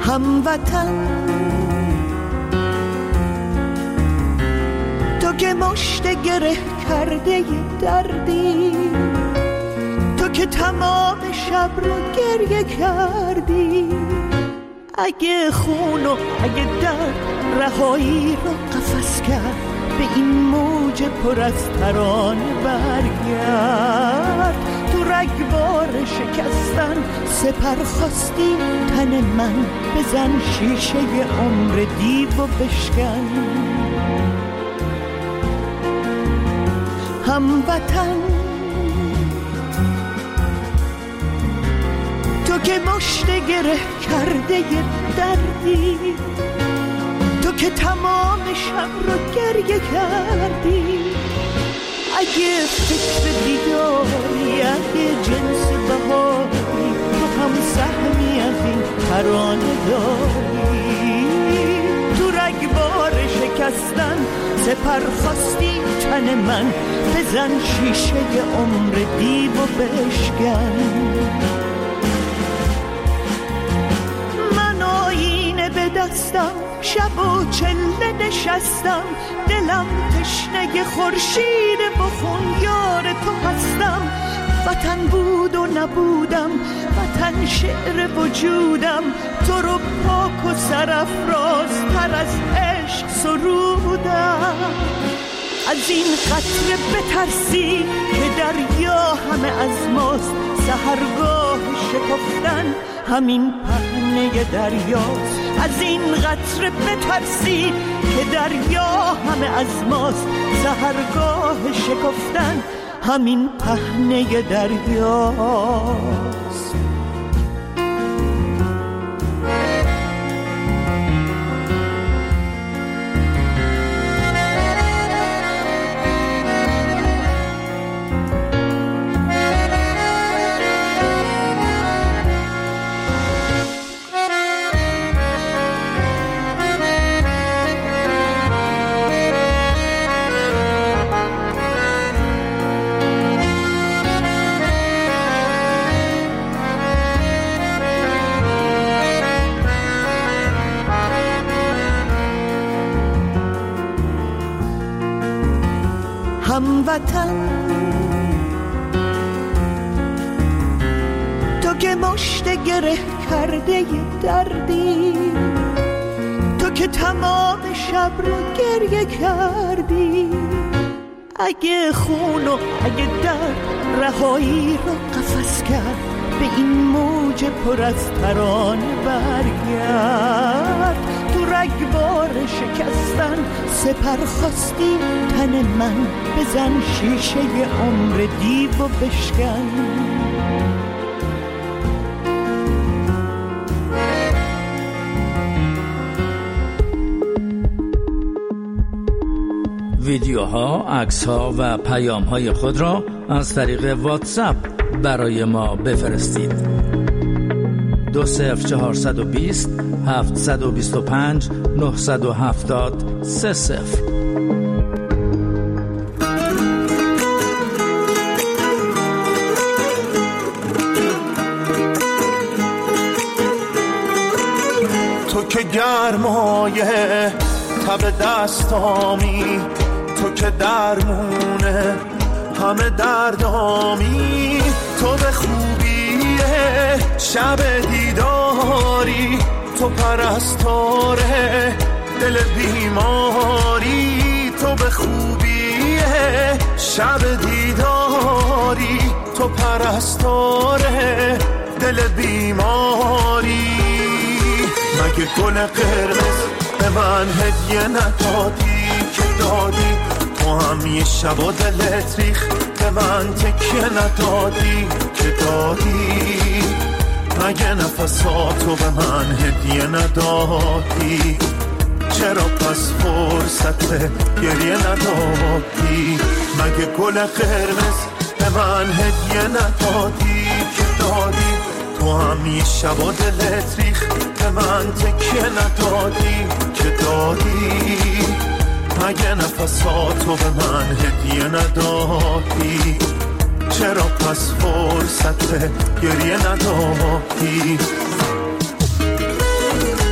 هموطن تو که مشت گره کرده دردی، تو که تمام شب رو گریه کردی، اگه خون و اگه درد رهایی رو قفس کرد، به این موج پر از ترانه برگرد. تو رگبار شکستن سپر خواستی تن من، بزن شیشه عمر دیو و بشکن. هموطن تو که مشت گره کرده دردی، تو که تمام شب رو گریه کردی، اگه فکر دیداری، اگه جنس بهاری، تو هم سهمی از این ترانه داری. تو رگبار شکستن سپر خواستی تن من، بزن شیشه عمر دیو و بشکن. من آینه به دستم، شب و چله نشستم، دلم تشنه خورشید بخون یار تو هستم. وطن بود و نبودم، وطن شعر وجودم، تو رو پاک و سرافرازتر از عشق سرودم. از این قطره بترسی که دریا همه از ماست، سحرگاه شکفتن همین پهنه دریاست. از این قطره بترسی که دریا همه از ماست، سحرگاه شکفتن همین پهنه دریاست. هموطن تو که مشت گره کرده دردی، تو که تمام شب رو گریه کردی، اگه خون و اگه درد رهایی رو قفس کرد، به این موج پر از ترانه برگرد. تو رگبار شکستن سپر خواستی تن من، بزن شیشه عمر دیو و بشکن. ویدیوها، عکس‌ها و پیام‌های خود را از طریق واتساپ برای ما بفرستید. 20420 725 970 30. تو که گرمایه تب دستامی، تو که درمونه همه دردامی، تو به خوبی شب دیداری، تو پرستاره دل بیماری، تو به خوبی شب دیداری، تو پرستاره دل بیماری. مگه گل قرمز به من هدیه ندادی که دادی، تو هم یه شب و دلت ریخ به من تکیه ندادی که دادی. مگه نفساتو به من هدیه ندادی، چرا پس فرصت گریه ندادی؟ مگه گل قرمز به من هدیه ندادی که دادی، تو هم یه شب و دلت ریخ به من تکیه ندادی که دادی. مگه نفساتو به من هدیه ندادی، چرا پس فرصت گریه ندادی؟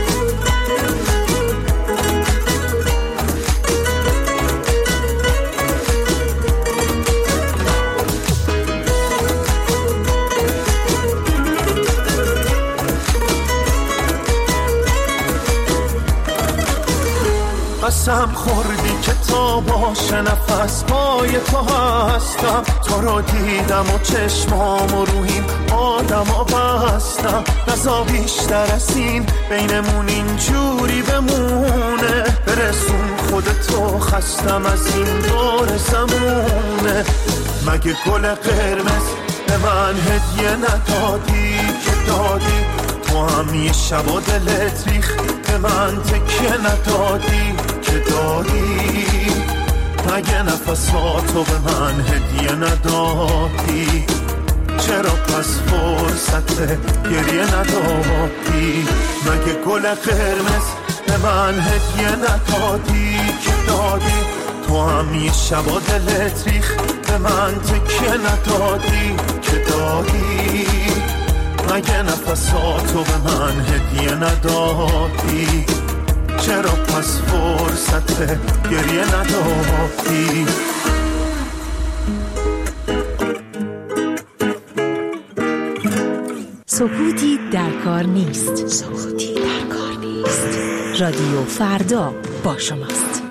قسم خوردی که تا باشه نفس پای تو هستم. تو رو دیدم و چشمام و روحیم آدما بستم. نزا بیشتر از این بینمون اینجوری بمونه. برسون خودتو خستم از این دور زمونه. مگه گل قرمز به من هدیه ندادی که دادی؟ تو هم یه شب و دلت ریخ به من تکیه ندادی که دادی؟ مگه نفساتو به من هدیه ندادی؟ چرا پس فرصت گریه ندادی؟ مگه گل قرمز به من هدیه ندادی که دادی؟ تو هم یه شب و دلت ریخ به من تکیه ندادی که دادی؟ مگه نفساتو به من هدیه ندادی؟ چرا پس فرصت گریه ندادی؟ سکوتی در کار نیست. سکوتی در کار نیست. رادیو فردا با شماست.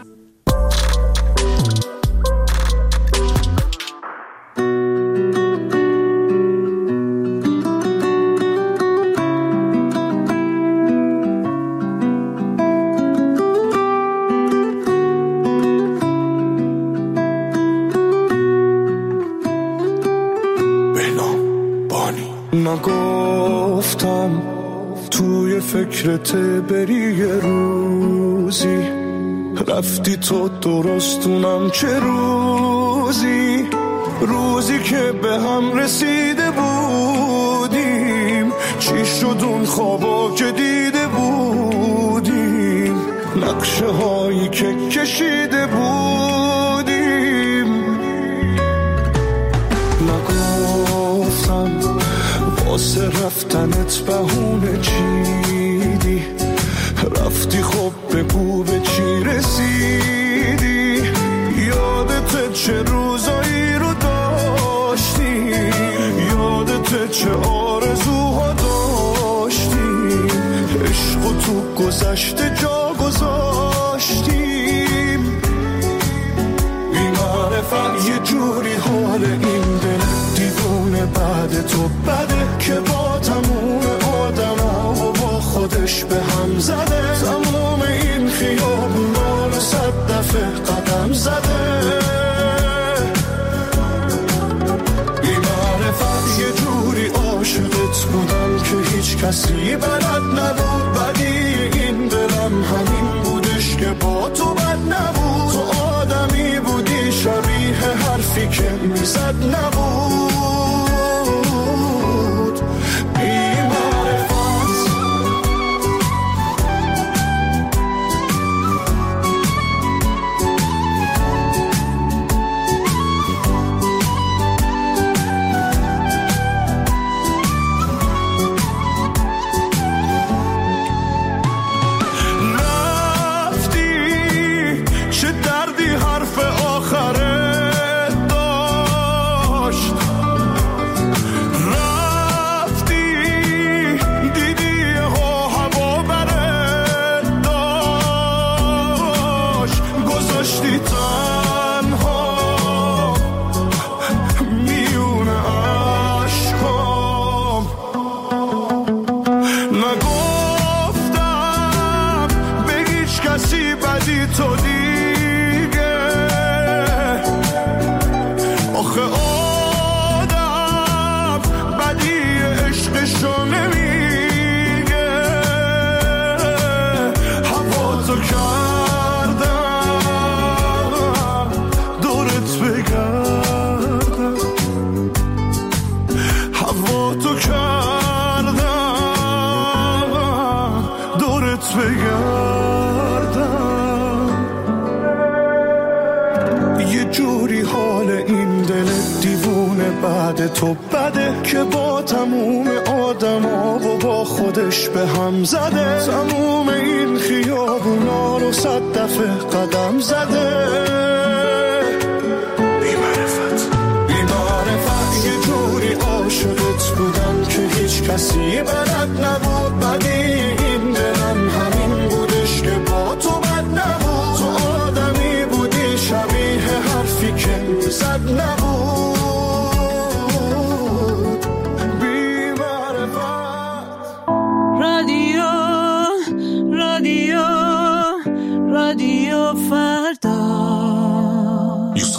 نگفتم توی فکرت بری یه روزی، رفتی تو درستونم چه روزی، روزی که به هم رسیده بودیم، چی شد اون خوابا که دیده بودیم، نقشه هایی که کشیده بودیم. نگفتم واسه رفتنت بهونه چیدی، رفتی خب بگو به چی رسیدی، یادت چه روزایی رو داشتی، یادت چه آرزوها داشتی، عشق تو گذشته جا گذاشتیم. بی معرفت یه جوری حال این دل دیوونه بعد تو بده که با تموم آدم ها و با خودش به هم زده، تموم این خیابونا رو 100 دفعه قدم زده. بی معرفت یه جوری عاشقت بودم که هیچ کسی بلد نبود، بدی این دلم همین بودش که با تو بد نبود، تو آدمی بودی شبیه حرفی که میزد نبود. تو بده که با تموم آدم ها و با خودش به هم زده، تموم این خیابونا رو 100 دفعه قدم زده. بی معرفت یه جوری عاشقت بودم که هیچ کسی بلد نبود، بدی این دلم همین بودش که با تو بد نبود، تو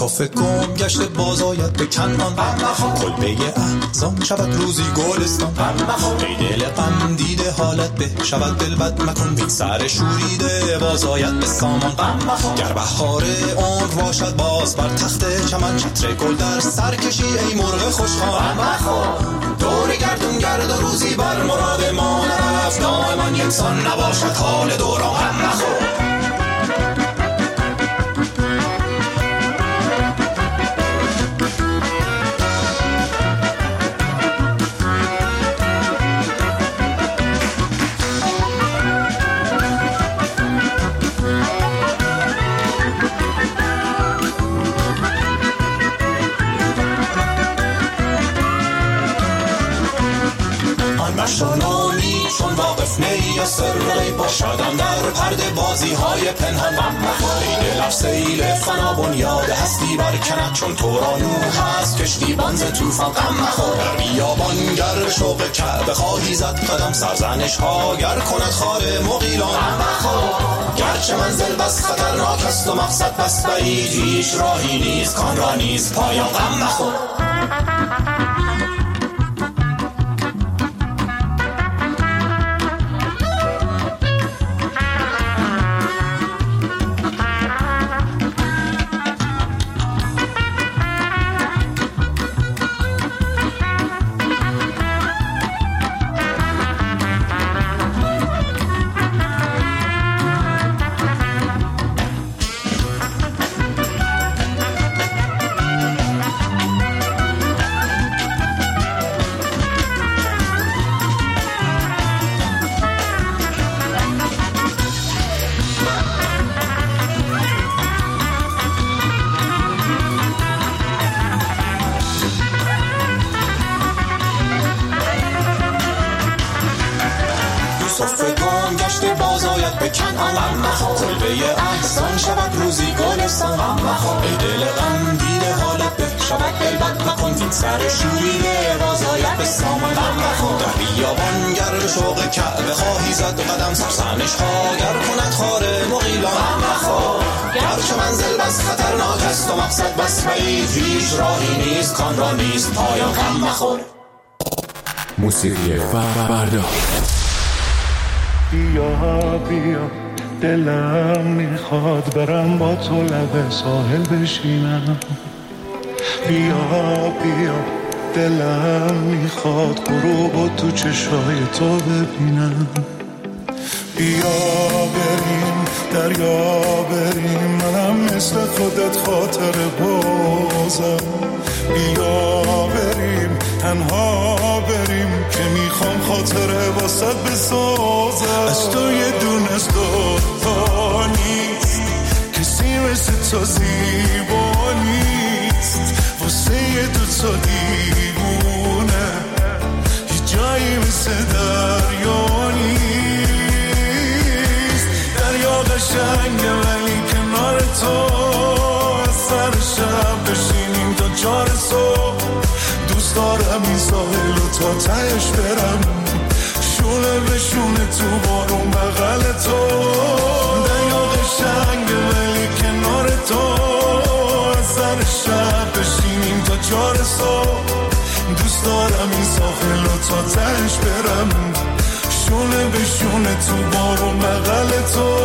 کافه گم گشته بازاید به کنان، کلبه احزان شود روزی گلستان. ای دل غم دیده حالت به شود دل بد مکن، بین سر شوریده بازاید به سامان. گر بهار عمر باشد باز بر تخت چمن، چتر گل در سر کشی ای مرغ خوشخوان. دور گردون گرد و روزی بر مراد ما نرفت، دائما یکسان نباشد حال دوران. مشانانی چون واقف نی یا سرقی باشدم در پرده بازی های پنهان. ای دل سیل فنا بنیاد هستی برکند، چون تو را نوح هست کشتی بانز توفان. غم مخور در بیابان گر شوق کعبه خواهی زد قدم، سرزنش ها گر کند خار مغیلان. غم مخور گرچه منزل بس خطرناک است و مقصد بس بعید، هیچ راهی نیست کان را نیست پایان. غم مخور کلبه احزان شود روزی گلستان. ای دل غم دیده حالت به شود دل بد مکن، این سر شوریده بازاید به سامان. در بیابان گر شوق کعبه خواهی زد قدم، سرزنش ها گر کند خار مغیلان. گرچه منزل بس خطرناک است و مقصد بس بعید، هیچ راهی نیست کان را نیست پایان. غم مخور موسیقی فردا. بیا بیا دلم میخواد برم با تو لب ساحل بشینم. بیا بیا دلم میخواد غروبو تو چشای تو ببینم. بیا بریم دریا بریم، منم مثل خودت خاطر بازم. بیا بریم تنها بریم که میخوام خاطره واسط بسازم. از تو یه دونه از دوتا نیست، کسی مثل تو زیبا نیست. واسه یه دوتا دیوونه هیچ جایی مثل دریا نیست. دریا قشنگه ولی کنار تو، از سر شب بشینیم تا 4 صبح. دوست دارم این ساحل رو تا تهش برم، شونه به شونه تو بارون بغل تو. دریا قشنگه ولی کنار تو، از سر شب بشینیم تا 4 صبح. دوست دارم این ساحل رو تا تهش برم، شونه به شونه تو بارون بغل تو.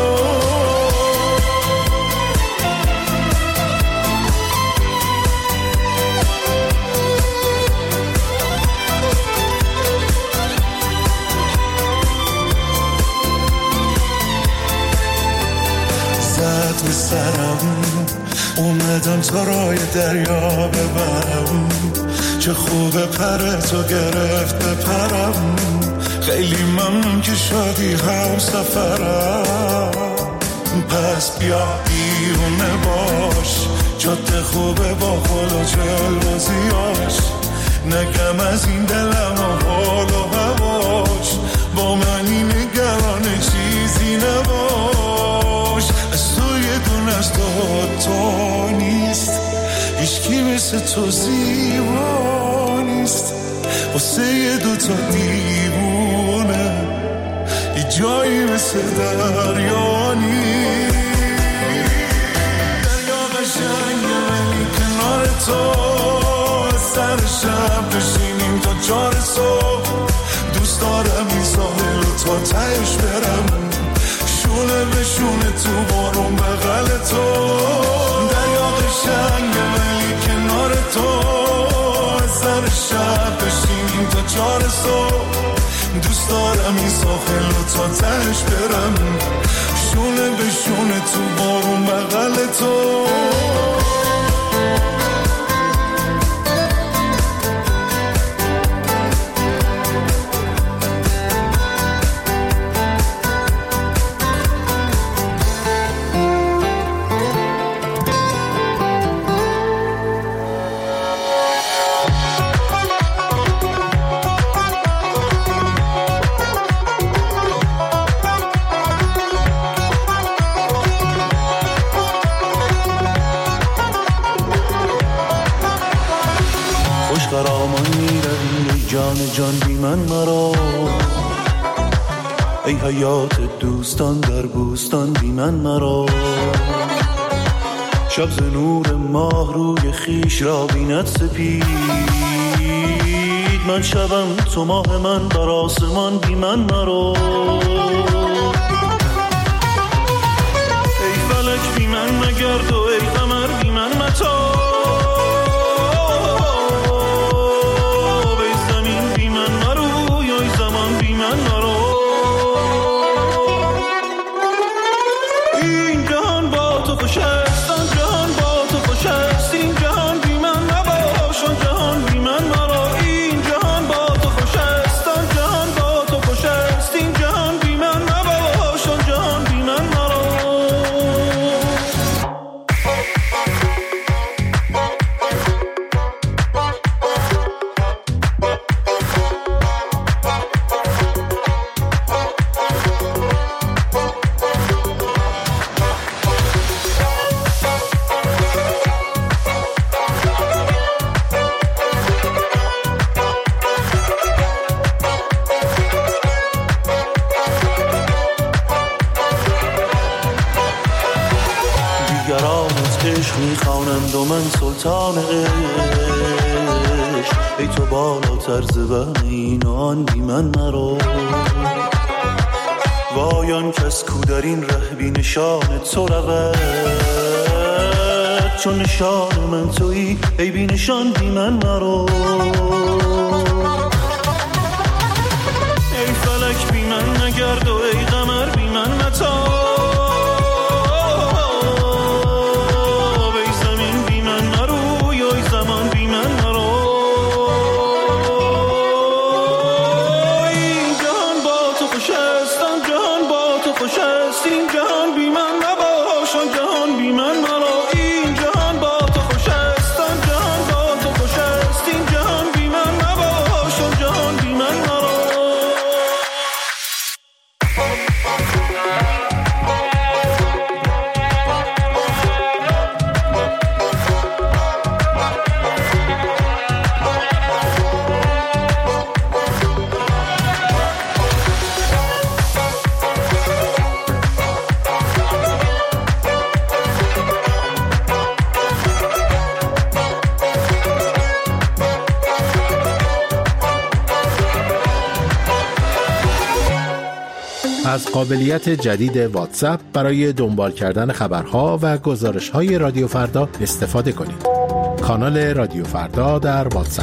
زد به سرم اومدم تا رای دریا ببرم، چه خوبه پر تو گرفت بپرم. خیلی ممنون که شدی هم سفرم، پس بیا بیرونه باش. جاده خوبه با خل و جلبازیاش، نگم از این دلم و حال و هواش. با منی نگران چیزی نباش، از تو یه دونه از تو نیست، هیچکی مثل تو زیبا نیست. واسه یه دوتا دیوونه یه جایی مثل دریا نیست. دریا قشنگه ولی تو سر شب بشینیم تا چار صبح. دوست دارم این ساحل رو تا تهش برم، شونه به شونه تو بارون بغل تو. دریا قشنگه ولی کنار تو، سر شب بشینیم تا چار صبح. دوست دارم این ساحل رو تا تهش برم، شونه به شونه تو بارون بغل تو. جان بی من مرا، ای حیات دوستان در بوستان بی من مرا. شب ز نور ماه روی خیش را بیند سپید، من شبم تو ماه من بر آسمان بی من مرا. ای فلک بی من مگرد و ای قمر بی من متا، میخوانند و من سلطان عشق، ای تو بالاتر ز وهم این و آن بی من مرا. وای آن کس کو در این ره بی نشان تو رود، چون نشان من تویی ای بی نشان بی من مرا. ای فلک بی من نگرد و ای قمر بی من متا، از قابلیت جدید واتساپ برای دنبال کردن خبرها و گزارش‌های رادیو فردا استفاده کنید. کانال رادیو فردا در واتساپ.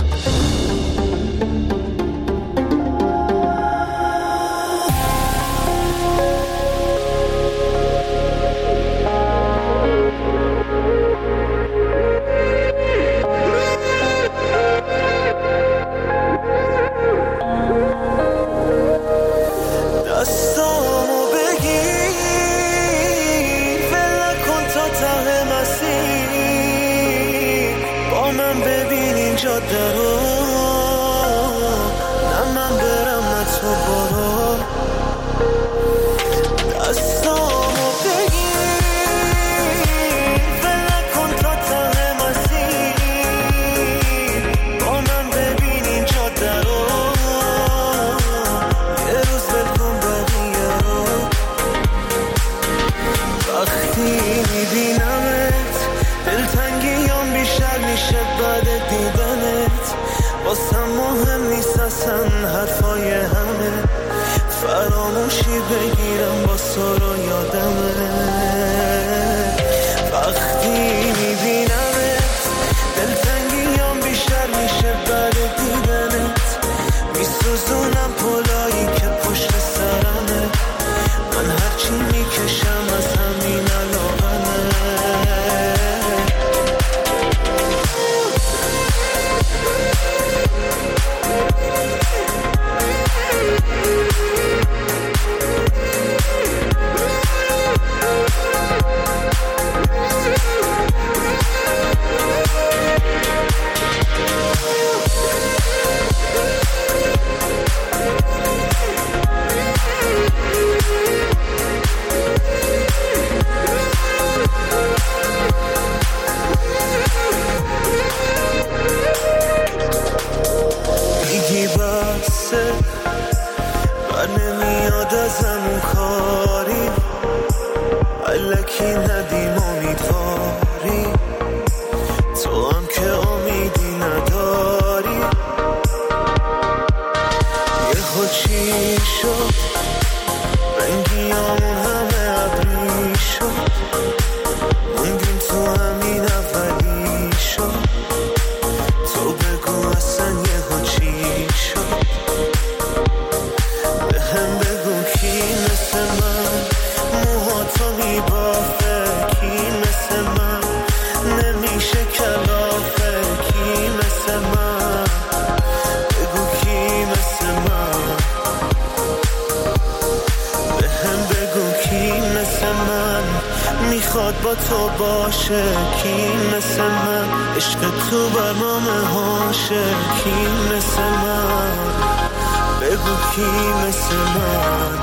جاده رو بگیرم با سارا یادمه وقتی میبینمت دلتنگیام بیشتر میشه بعد دیدنت میسوزونم پلایی که پشت سرمه من هرچی میکشم از همین علاقمه میگی بسه بر نمیاد ازمون کاری الکی ندیم امیدواری تو هم که امیدی نداری یه خود چی شد رنگیامون همه ابری شد موندیم تو همین اولی شد تو بگو اصلا یه خود چی شد به هم بگو کی مثل من موها تو میبافه کی مثل من نمیشه کلافه کی مثل من بگو کی مثل من به هم بگو کی مثل من میخواد با تو باشه کی مثل من عشق تو برنامه هاشه کی مثل من بگو کی مثل من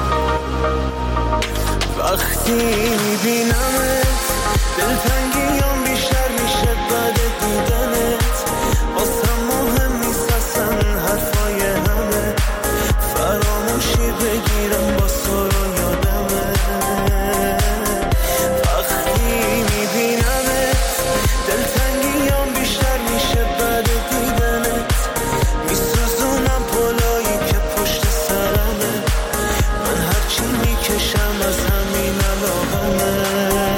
وقتی میبینمت دلتنگیام بیشتر میشه بعد دیدنت واسم مهم نیست اصلا حرفای همه فراموشی بگیرم با سارا یادمه وقتی میبینمت دلتنگیام بیشتر میشه بعد دیدنت میسوزونم پلایی که پشت سرمه من هرچی میکشم از همین علاقمه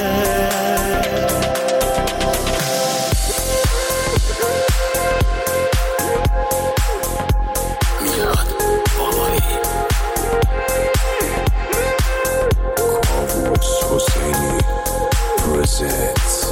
حسینی presents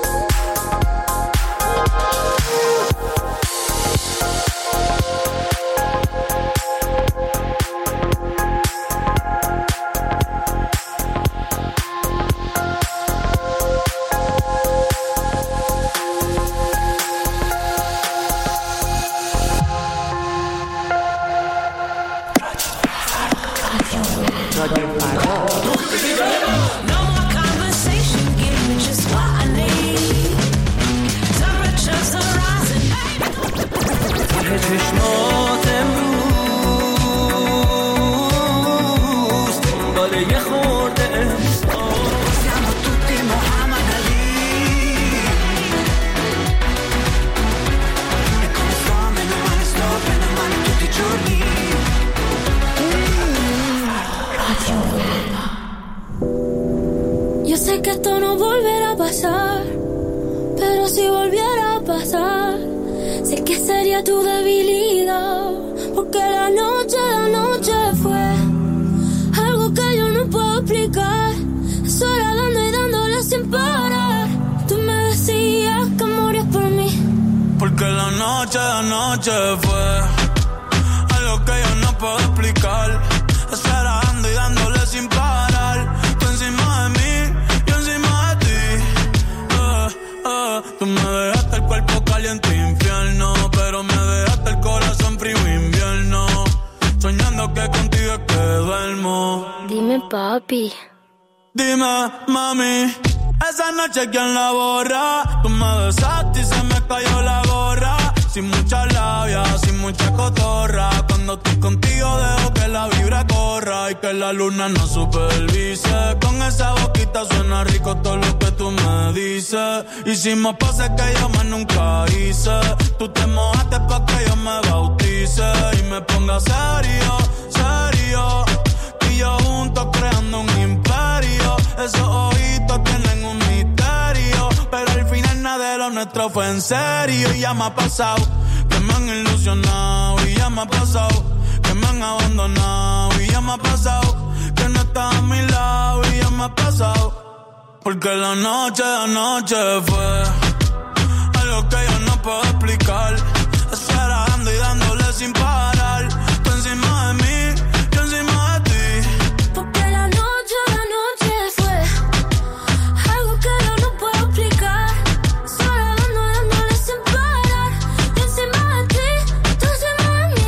چشمات امروز دنبال یه خورده siamo tutti Muhammad Ali e come sto meno male tutti i giorni Yo sé que esto no volverá a pasar, pero si volviera a pasar sé que sería tu debilidad, porque la noche fue algo que yo no puedo explicar. Sola dando y dándole sin parar. Tú me decías que morías por mí, porque la noche fue algo que yo no puedo explicar. Estará dando y dándole sin parar. Tú encima de mí, yo encima de ti. Tú me dejaste el cuerpo caliente infierno, pero me dejaste el corazón frío invierno. Soñando que contigo es que duermo. Dime papi, dime mami, esa noche quién la borra. Tú me besaste y se me cayó la gorra. Sin mucha labia, sin mucha cotorra. Cuando estoy contigo dejo que la vibra corra y que la luna no supervise. Con esa boquita suena rico todo lo que tú me dices. Hicimos pases que yo más nunca hice. Tú te mojaste pa' que yo me bautice y me ponga serio, serio. Y yo juntos creando un imperio. Esos ojitos tienen un misterio, pero al final nada de lo nuestro fue en serio. Y ya me ha pasado que me han ilusionado, y ya me ha pasado que me han abandonado, y ya me ha pasado que no estás a mi lado, y ya me ha pasado. Porque la noche de anoche fue algo que yo no puedo explicar. Eso era dando y dándole sin parar. Tú encima de mí, yo encima de ti. Porque la noche de anoche fue algo que yo no puedo explicar. Eso era dándole sin parar. Yo encima de ti, tú encima de mí.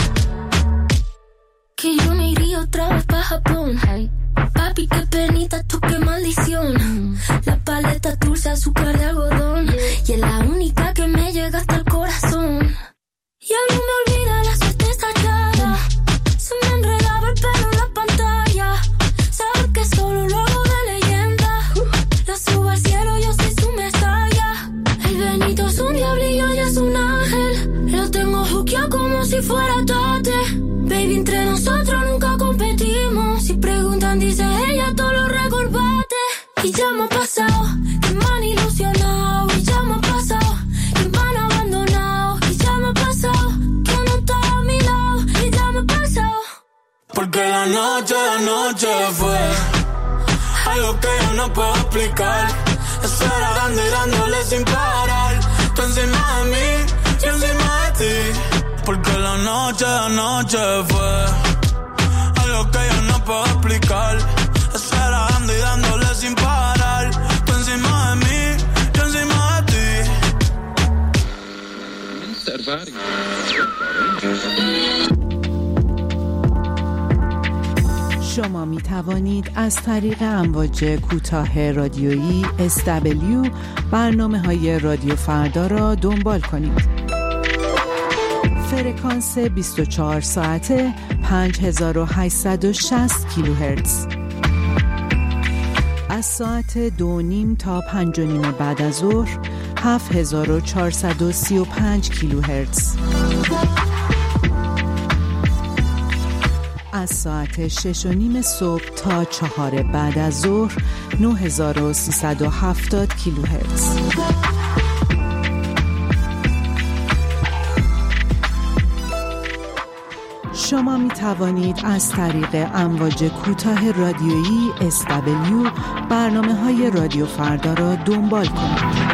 Que yo me iría otra vez pa' Japón. Papi, qué penita, tú qué maldición. La paleta dulce, azúcar de algodón. Y es la única que me llega hasta el corazón. Y a mí me olvida la suerte estallada. Se me enredaba el pelo en la pantalla. Saber que solo lo hago de leyenda. La subo al cielo, yo soy su mesaya. El Benito es un diablillo y es un ángel. Lo tengo juqueado como si fuera Tate. Baby, entre nosotros nunca competimos. Si preguntan, dice ella, todo lo recordate. Y ya me ha pasado que me han ilusionado. Y ya me ha pasado que me han abandonado. Y ya me ha pasado que no estás a mi lado. Y ya me ha pasado. Porque la noche de anoche fue algo que yo no puedo explicar. Eso era dando y dándole sin parar. Tú encima de mí, yo encima de ti. Porque la noche de anoche fue algo que yo no puedo explicar. Eso era dando y dándole sin parar. Tú encima de mí, yo encima de ti. شما می توانید از طریق امواج کوتاه رادیویی SW برنامه‌های رادیو فردا را دنبال کنید. فرکانس 24 ساعته 5860 کیلوهرتز. از ساعت 2:30 تا 5:30 بعد از ظهر 7435 کیلوهرتز. از ساعت 6:30 صبح تا 4 بعد از ظهر 9370 کیلوهرتز. شما می توانید از طریق امواج کوتاه رادیویی SW برنامه‌های رادیو فردا را دنبال کنید.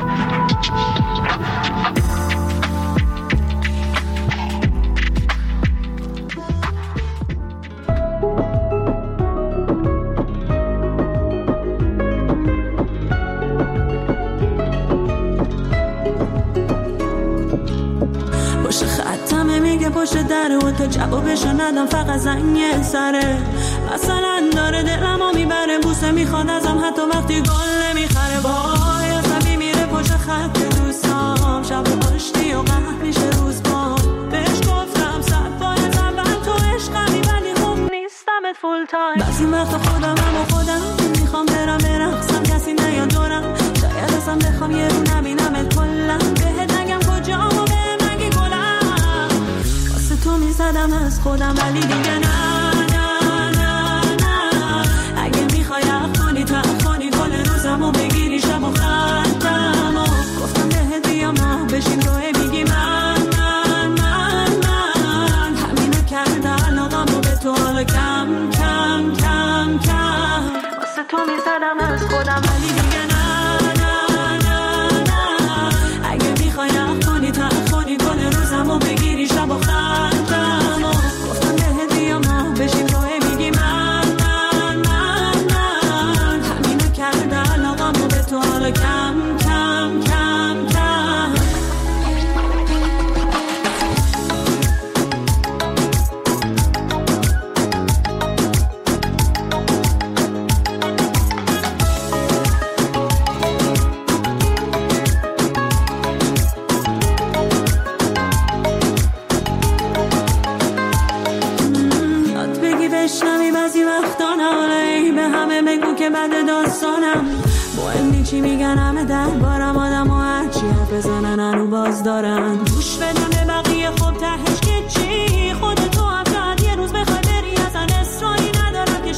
پشت در و تا جوابشو ندم فقط زنگ سره. مثلا داره دلمو میبره بوسه میخواد ازم حتی وقتی گل نمیخره. وای عصبی میره پشت خط دوستام. شب پشتی و قهر میشه روز با. بهش گفتم 100 بار از اول تو عشقمی ولی خوب نیستمت فول تایم. بعضی وقتا خودم میخوام برقصم کسی نیاد دورم. شاید اصلا بخوام یه رو نبینمت کلا. بهت نگم کجام و بهم نگی گلم. واسه تو میزدم از خودم ولی دیگه نه. اگه میخوای اخونی تو اخونی گل روزمو بگیری شب و خندم و گفتم بهت بیام نه بشین روی میگی من همینو کرده علاقمو به تو حالا کم واسه تو میزدم از خودم ولی دیگه نه. اگه میخوای اخونی تو اخونی گل روزمو بگیری شب و خندم و گفتم بهت بیام نه بشین روی میگی من همینو کرده علاقمو به تو حالا کم بعد داستانم مهم چی میگن همه دربارم آدم و هرچی حرف بزنن هنو باز دارن گوش بدم به بقیه خب تهش که چی خودتو هم شاید یه روز بخوای بری اصلا اصراری ندارم که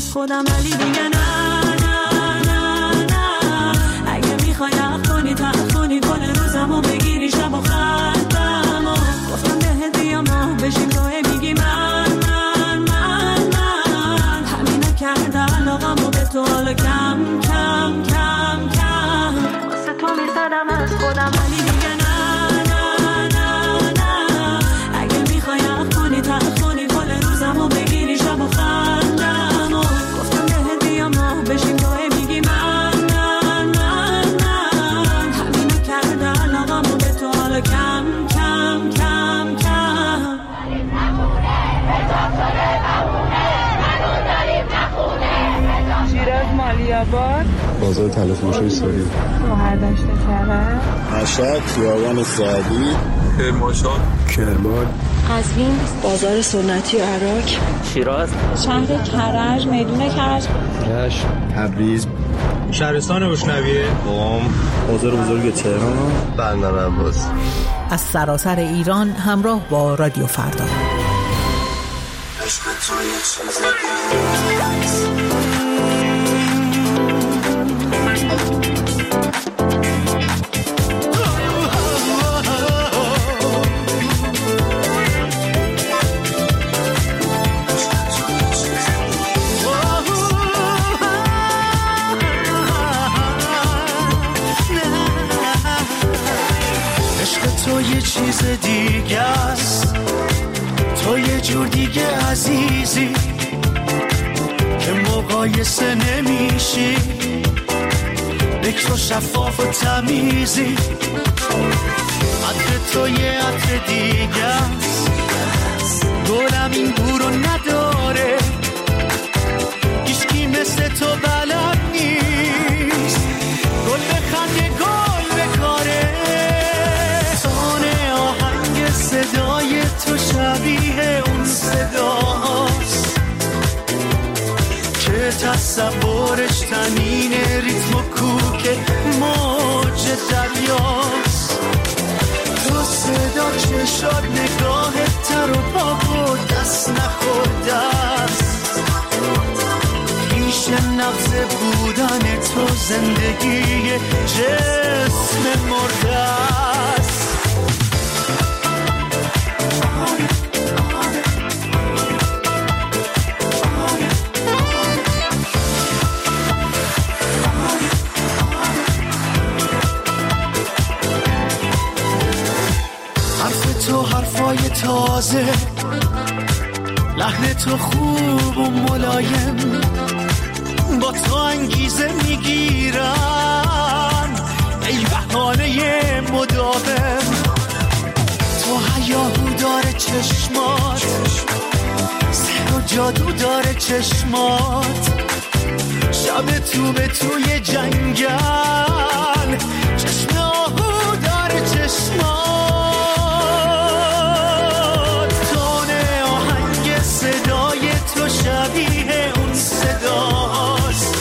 از خودم ولی دیگه نه نه نه نه. اگه میخوای حق کنی تحت کنی کل روزمو بگیری شب و خندمو گفتم بهت بیام ماه بشیم گاهی میگی من من من من همینه کرده علاقمو به تو حالا کم کم کم کم واسه تو میزدم از خودم ولی دیگه نه نه نه نه. اگه میخوای حق کنی تحت کنی کل روزمو بگیری شب و خندمو گفتم بهت بیام ماه بشیم گاهی میگی من من من من همینه کرده علاقمو به تو حالا کم کم کم کم شیراز مالیاباد بازار تلفروشی ساری شوهر داشته کرده مشهد خیابان سعدی کرمانشاه کرمان قزوین بازار سنتی عراق شیراز شهر کرج میدون کرج رشت تبریز شهرستان بشنویه قم بازار بزرگ تهران بندر عباس از سراسر ایران همراه با رادیو فردا. تو یه چیز دیگه است، تو یه جور دیگه عزیزی که مقایسه نمیشی، بکر و شفاف و تمیزی، عطر تو یه عطر دیگه است، گلم این بو رو نداره، هیچکی مثل تو بلد نیست، گل بخنده گل بکاره، صدای تو شبیه اون صداست که تصورش تنین ریتم و کوک موج دریاست، تو صدا چشات نگاهت تر و پاک و دست نخورده است، پیش نبض بودن تو زندگی جسم مرده است. تو حرفای تازه، لحن تو خوب و ملایم، با تو انگیزه میگیرن ای بهانه مداوم، تو هیاهو داره چشمات، سحر و جادو داره چشمات، شب تو به توی جنگل، چشم آهو داره چشمات، صدای تو شبیه اون صداست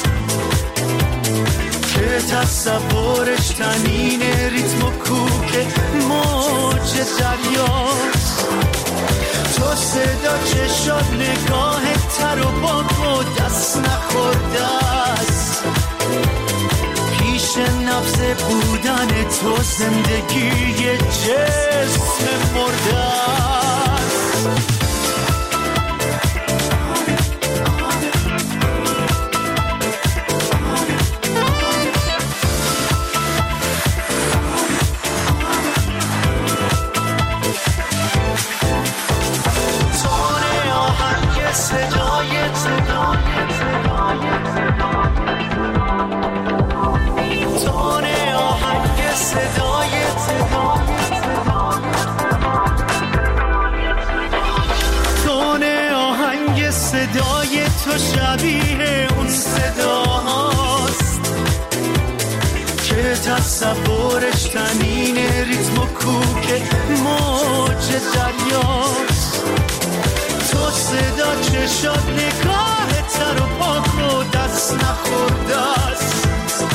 که تصورش تنین ریتم و کوک موج دریاست، تو صدا چشات نگاه تر و پاک و دست نخورده است، پیش نبض بودن تو زندگی جسم مرده است. صدای تو شبیه اون صداست که تصورش تنین ریتم و کوک موج دریاست، تو صدا چشات نگاه تر و پاک و دست نخورده است،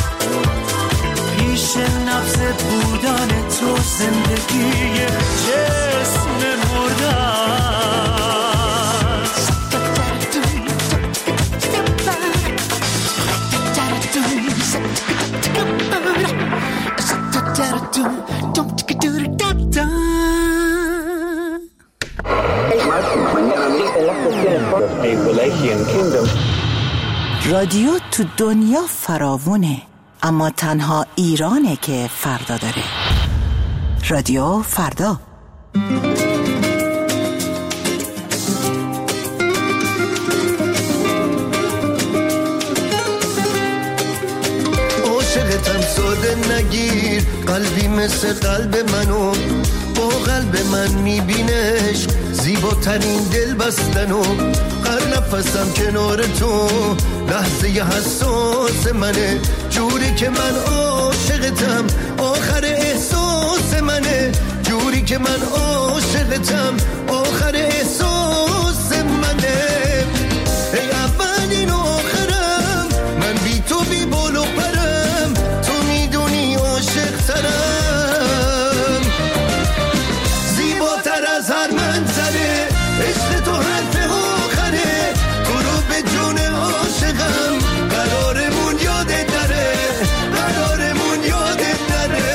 پیش نبض بودن تو زندگی جسم مرده است. رادیو تو دنیا فراوونه، اما تنها ایرانه که فردا داره. رادیو فردا. عاشقتم ساده نگیر، قلبی مثل قلب منو، با قلب من میبینش زیباترین دل بستنو. هر نفسم کنار تو لحظه حساس منه، جوری که من عاشقتم آخر احساس منه، جوری که من عاشقتم آخر احساس منه. ای اولین و آخرم، من بی تو بی بال و پرم، تو میدونی عاشق ترم، زیباتر از هر منظره، عشق تو حرف آخره، تو رو به جون عاشقم، قرارمون یادت نره، قرارمون یادت نره.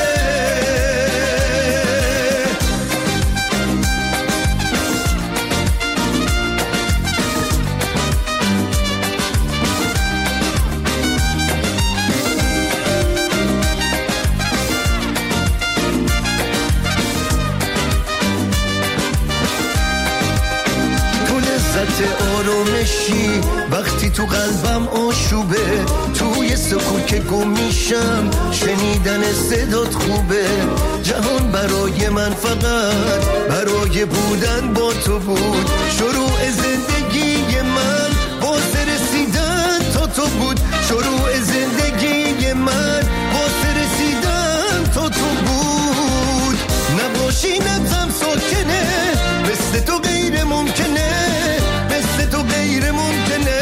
آرومشی وقتی تو قلبم آشوبه، توی سکوت که گم میشم شنیدن صدات خوبه. جهان برای من فقط برای بودن با تو بود، شروع زندگی من واسه رسیدن تا تو بود، شروع زندگی من واسه رسیدن تا تو بود. نباشی نبزم ساکنه، مثل تو غیر ممکنه، مثل تو غیر ممکنه،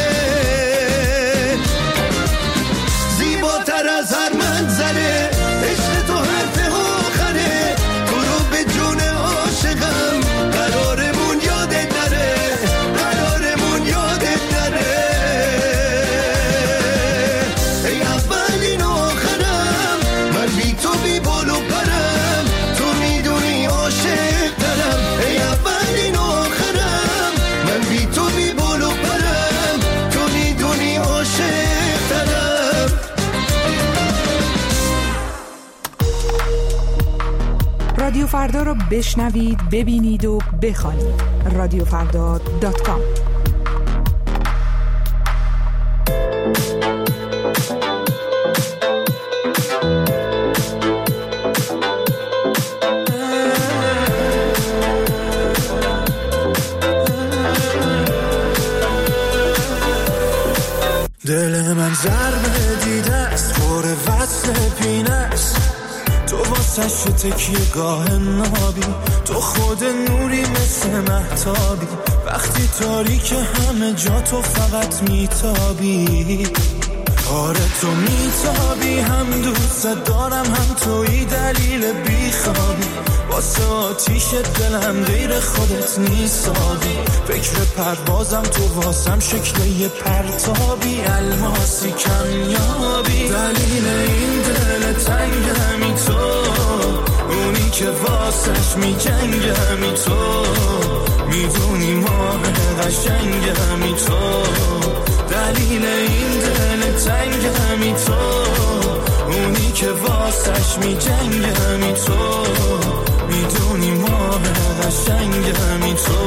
زیباتر از هر منظره، عشق تو حرف آخره، تو رو به جون عاشقم، قرارمون یادت نره، قرارمون یادت نره. ای اولین و آخرم، من بی تو بی بال و پرم، تو میدونی عاشق دارم. ای اولین و آخرم، من بی تو بی بال و پرم، تو میدونی عاشق دارم. رادیو فردا رو بشنوید، ببینید و بخوانید. رادیوفردا.com. دل من ضربه دیده است، پر وصل پینه است، تو واسش تکیه گاه نابی، تو خود نوری مثل مهتابی، وقتی تاریک همه جا تو فقط میتابی. آره تو میتابی، هم دوست دارم هم توی دلیل بیخوابی، واسه آتیش دلم غیر خودت نیستابی، فکر پروازم تو واسم شکل یه پرتابی، الماسی کمیابی، دلیل این دل تنگمی تو، اونی که واسش میجنگمی تو، میدونی ماه قشنگمی تو، دلیل این دل تنگمی تو، اونی که واسش میجنگمی تو، میدونی ماه قشنگمی تو.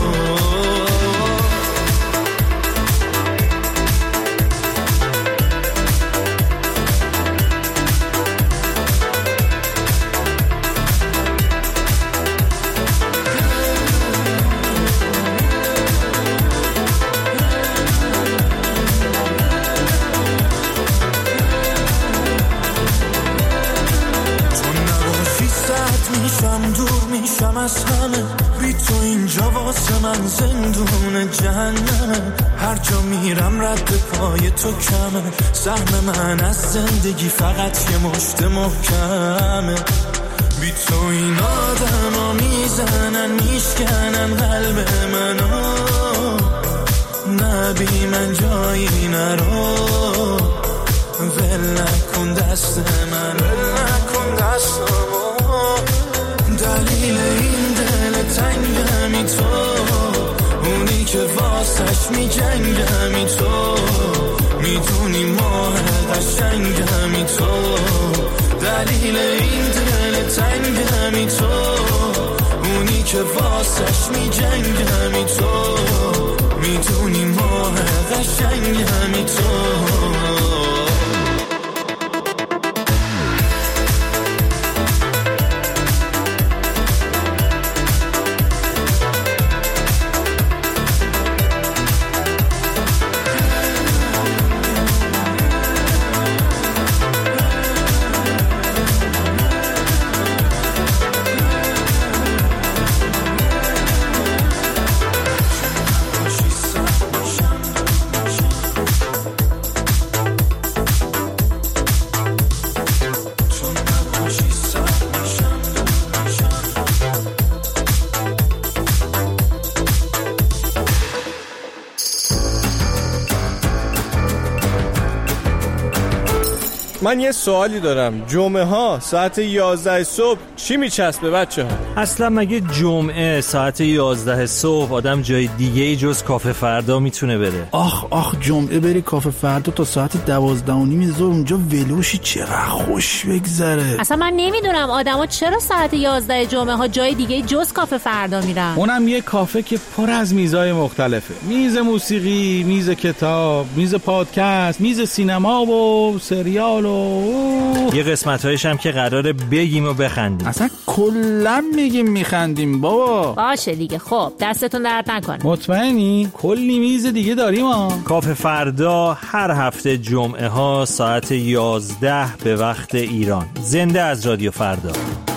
از همه بی تو اینجا واسه من زندون جهنمه، هر جا میرم رد پای تو کمه، سهم من از زندگی فقط یه مشت محکمه، بی تو این آدم ها میزنن میشکنن قلب منو، نه بی من جایی نرو، ول نکن دست من، ول نکن دستمو، دلیل این دل تنگمی تو، که واسش می جنگمی تو، میدونی ماه قشنگمی تو، دلیل این دل تنگمی تو، اونی که واسش می جنگمی تو، میدونی ماه قشنگمی تو. من یه سوالی دارم، جمعه ها ساعت 11 صبح چی میچسبه بچه ها؟ اصلا مگه جمعه ساعت 11 صبح آدم جای دیگه جز کافه فردا میتونه بره؟ آخ جمعه بری کافه فردا تا ساعت 12:30 ظهر اونجا ولوشی چقدر خوش بگذره. اصلا من نمیدونم آدما چرا ساعت 11 جمعه ها جای دیگه جز کافه فردا میرن. اونم یه کافه که پر از میزای مختلفه، میز موسیقی، میز کتاب، میز پادکست، میز سینما و سریال و یه قسمت‌هایش هم که قراره بگیم و بخندیم. اصلا کلا میگیم میخندیم بابا. باشه دیگه، خب دستتون درد نکنه. مطمئنی؟ کلی میز دیگه داریم ها. کافه فردا هر هفته جمعه ها ساعت 11 به وقت ایران. زنده از رادیو فردا.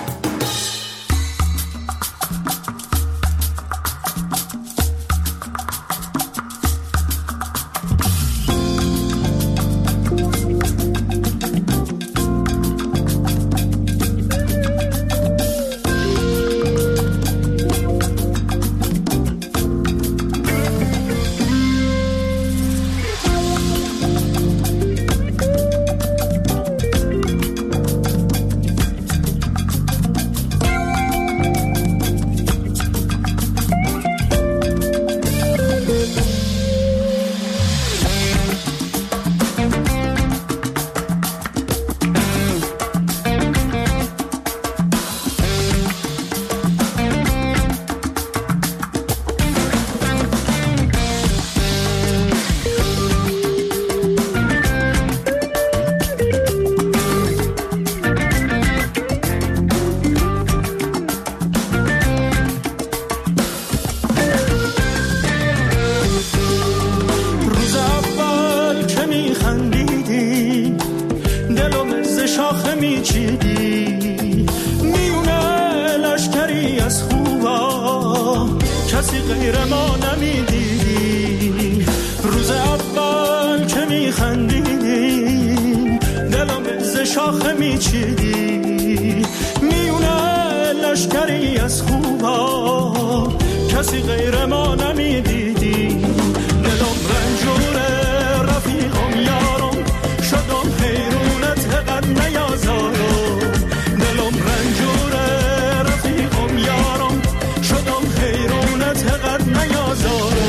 کسی غیر ما نمیدیدی، روز اول که میخندیدی دلم ز شاخه میچیدی، میونه لشکری از خوبا کسی غیر ما نمیدیدی، دلم رنجوره رفیقم یارم شدم حیرونت قد نیازارم، دلم رنجوره رفیقم یارم شدم حیرونت قد نیازارم.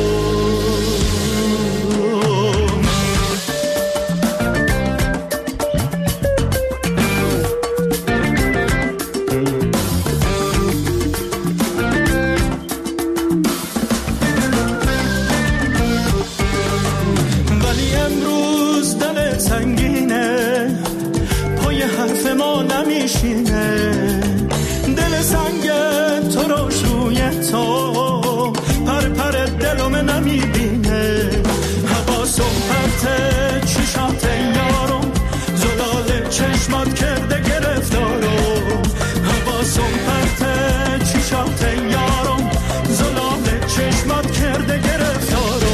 ولی امروز دل سنگینه پای حرف ما نمیشینه، دل سنگ تو روش روی تو پر پر دلم نمیبینه، حواسم پرته چشات یارم زلال چشمات کرده گرفتارم، حواسم پرته چشات یارم زلال چشمات کرده گرفتارم.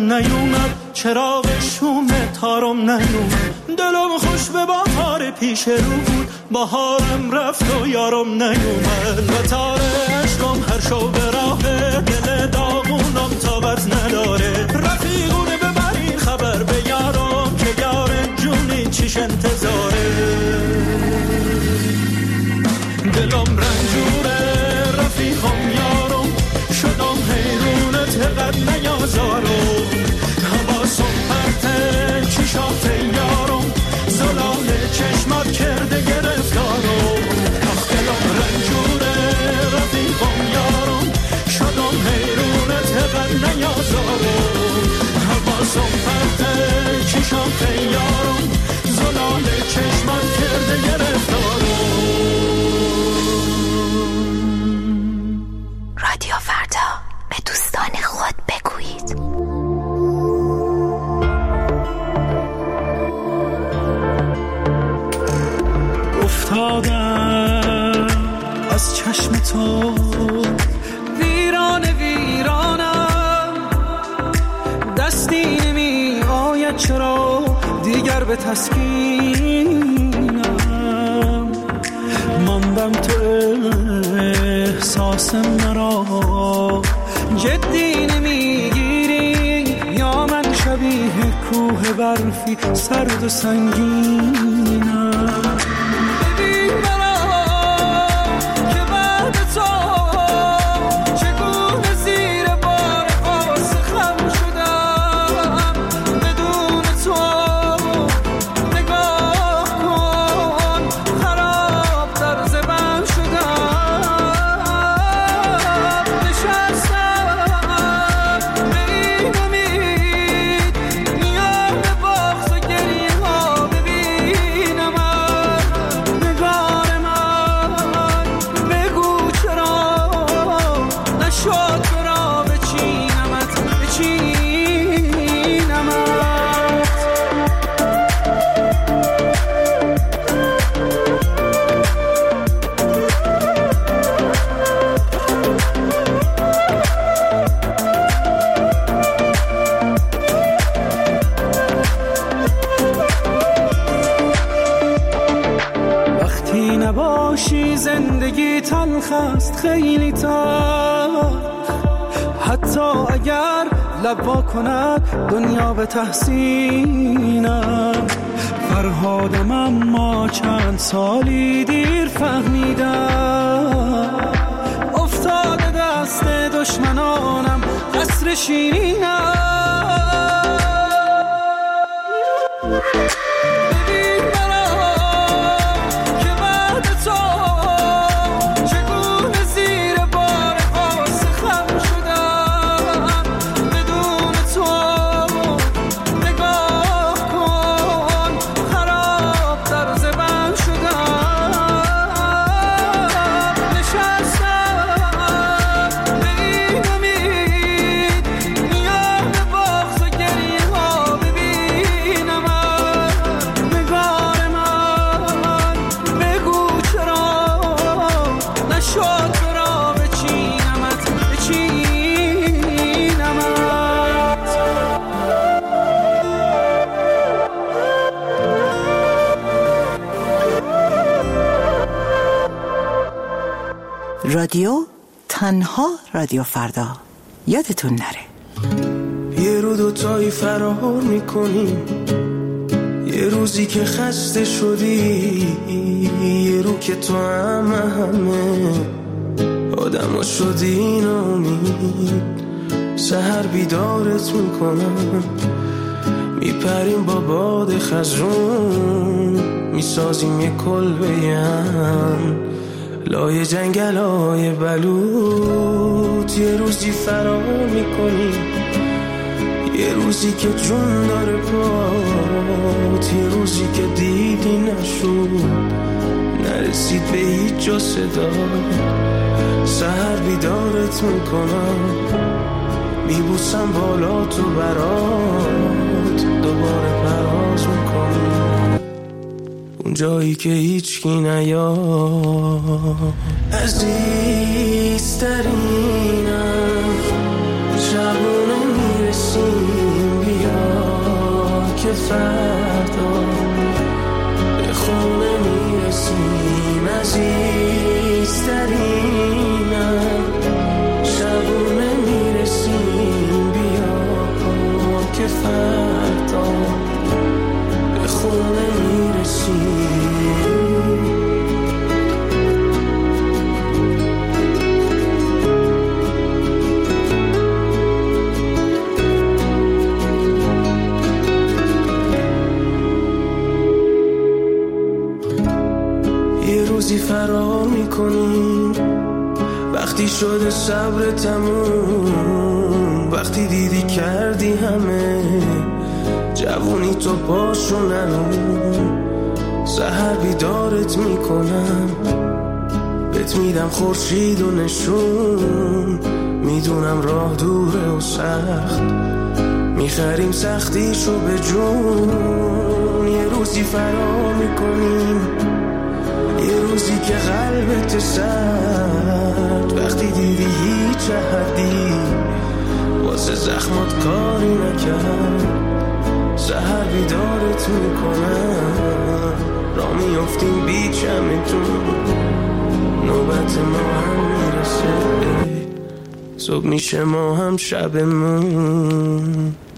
یادم نیومد چراغ شومه تارم نیومد. دلم خوش به بهار پیش رو بود، بهارم رفت و یارم نیومد. و تار عشقم هر شو به راه دل داغونم تابت نداره. رفیقونه ببرین خبر به یارم که یار جونی چیش انتظاره. دلم رنجوره رفیقم یارم، شدم حیرونت قد نیازارم. حواسم پرته چشات یارم، زلال چشمات کرده گرفتارم. دلم رنجوره رفیقم یارم، شدم حیرونت قد نیازارم. حواسم پرته چشات یارم، زلال چشمات کرده گرفتارم. رادیو فردا، به دوستان خود بگویید. افتادم از چشم تو ویران ویرانم، دستی نمی آید چرا دیگر به تسکینم. ماندم تو احساسم مرا جدی نمیگیری، یا من شبیه کوه برفی سرد و سنگینم. ببین مرا که بعد تو چگونه زیر بار قاس خم شدم. بدون تو نگاه کن خراب در زبان شدم. نشستم به این امید میان بغض و گریه ها ببینم نگار من. بگو چرا نشد تو را بچینمت بچینمت. وقتی نباشی زندگی تلخ است خیلی تلخ، حتی اگر لب وا کند دنیا به تحسینم. فرهادم اما چند سالی دیر فهمیدم، افتاده دست دشمنانم قصر شیرینم. ببین مرا که بعد تو چگونه زیر بار قاس خم شدم. بدون تو نگاه کن خراب در زبان شدم. نشستم به این امید میان بغض و گریه ها ببینم نگار من. بگو چرا نشد تو را بچینمت بچینمت. رادیو تنها رادیو فردا، یادتون نره. یه رو دوتایی فرار میکنیم، یه روزی که خسته شدی، یه رو که تو همه آدم ها شدی نامید. سحر بیدارت میکنم، میپریم با باد خزرون، میسازیم یه کلبه هم لای جنگل های بلوط. یه روزی فرار میکنیم، یه روزی که جون داره پات، یه روزی که دیدی نشد نرسید به هیچ جا صدا. سحر بیدارت میکنم، میبوسم بالا تو برات، دوباره پرواز میکنم اون جایی که هیچ کی نیاد. عزیزترینم شبونه میرسیم فردا به خونه میرسیم عزیزترینم شبونه میرسیم بیا که فردا به خونه میرسیم فرار میکنیم وقتی شده صبر تموم وقتی دیدی کردی همه جوونی تو پاشو نرون سحر بیدارت میکنم بهت میدم خورشید و نشون میدونم راه دوره و سخت میخریم سختیشو به جون یه روزی فرار میکنیم یه روزی که قلبت سرد وقتی دیدی هیچ حدی واسه زخمات کاری نکرد سحر بیدارت میکنم را میافتیم بیچمتون نوبت ما هم میرسه صبح میشه ما هم شبمون